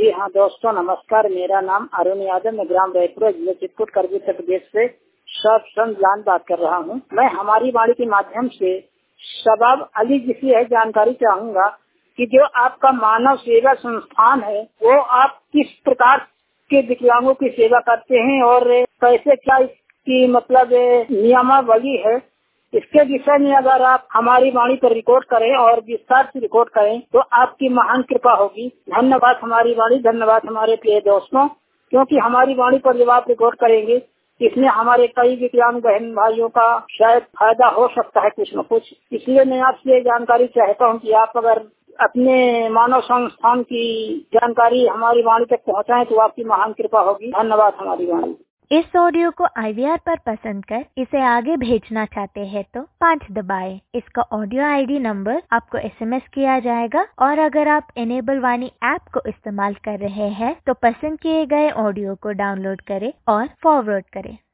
जी हाँ दोस्तों, नमस्कार। मेरा नाम अरुण यादव, मैं ग्राम रायपुर, जिला चित्रकूट, करगिल उत्तर प्रदेश से सब संजान बात कर रहा हूँ। मैं हमारी वाणी के माध्यम से शबाब अली जी से यह जानकारी चाहूँगा कि जो आपका मानव सेवा संस्थान है वो आप किस प्रकार के विकलांगों की सेवा करते हैं और कैसे क्या इसकी मतलब नियमावली है, इसके विषय में अगर आप हमारी वाणी पर रिकॉर्ड करें और विस्तार से रिकॉर्ड करें तो आपकी महान कृपा होगी। धन्यवाद हमारी वाणी, धन्यवाद हमारे प्रिय दोस्तों, क्योंकि हमारी वाणी पर जब आप रिकॉर्ड करेंगे इसमें हमारे कई विकलांग बहन भाइयों का शायद फायदा हो सकता है कुछ न कुछ। इसलिए मैं आपसे जानकारी चाहता हूँ कि आप अगर अपने मानव संस्थान की जानकारी हमारी वाणी तक पहुँचाएं तो आपकी महान कृपा होगी। धन्यवाद हमारी वाणी। इस ऑडियो को IVR पर पसंद कर इसे आगे भेजना चाहते हैं तो 5 दबाएं। इसका ऑडियो ID नंबर आपको SMS किया जाएगा और अगर आप इनेबल वाणी ऐप को इस्तेमाल कर रहे हैं तो पसंद किए गए ऑडियो को डाउनलोड करें और फॉरवर्ड करें।